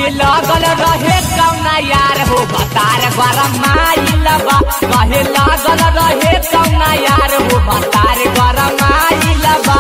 कहे लागल रहे कौना यार हो बतार गरमाइल बा कहे लागल रहे कौना यार हो बतार गरमाइल बा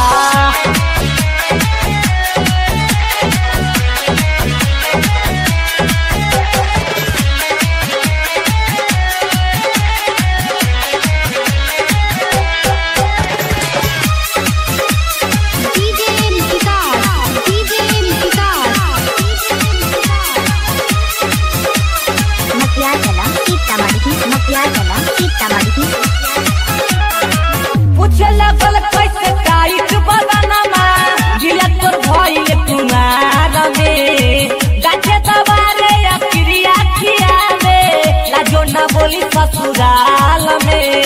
पूछे लगल कैसे टाइट बदनमा गिला तोर भइल कुमार में गाछे दबारे या क्रिया खियावे लाजो न बोली ससुराल में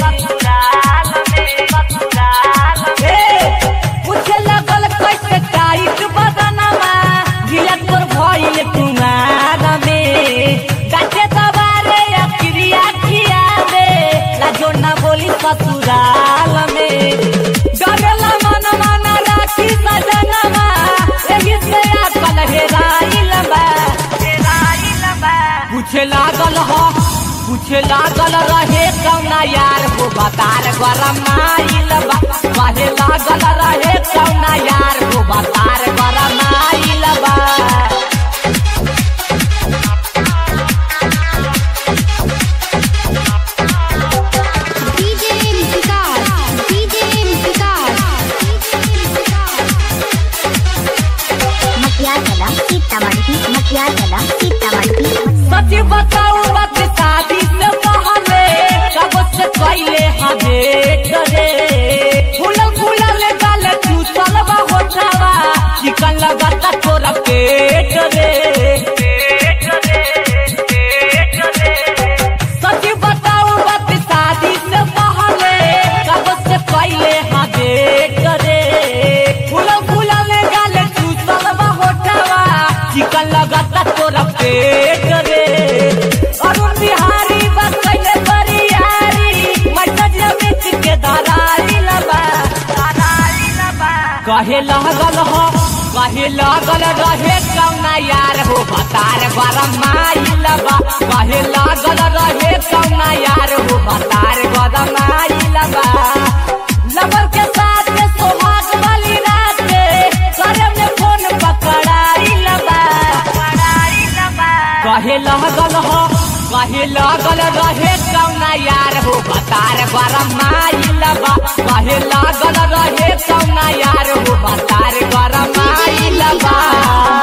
पूछे लगल कैसे टाइट बदनमा गिला तोर भइल कुमार में गाछे दबारे या क्रिया खियावे लाजो न बोली ससुराल में डरेला मन मन राखी सजनमा एही से अकल हेराइल बा पूछे लागल रहे कौना यार हो बतार गरमाइल बा कहे लागल रहे कौना यार हो बतार गरमाइल बा सच्ची बताऊ बात शादी से पहले कब से पहले हमें डरे फूलल गाल चूसल बा होठवा चिकन लगता तोरा पेट रे सच्ची बताऊ बात शादी से पहले कब से पहले हमें डरे फूलल गाल चूसल बा होठवा चिकन लगता तोरा पेट रे अरुण बिहारी बस कैले बरियारी मैसेज मिट के दराइल बा कहे लागल रहे कौना यार हो बतार गरमाइल बा कहे लागल रहे कौना यार हो बतार गरमाइल बा लवर के साथ सोहाग वाली रात करे में फोन पकड़ाइल बा कहे लागल रहे कौना यार हो बतार गरमाइल बा कहे लागल रहे कौना यार हो बतार गरमाइल बा।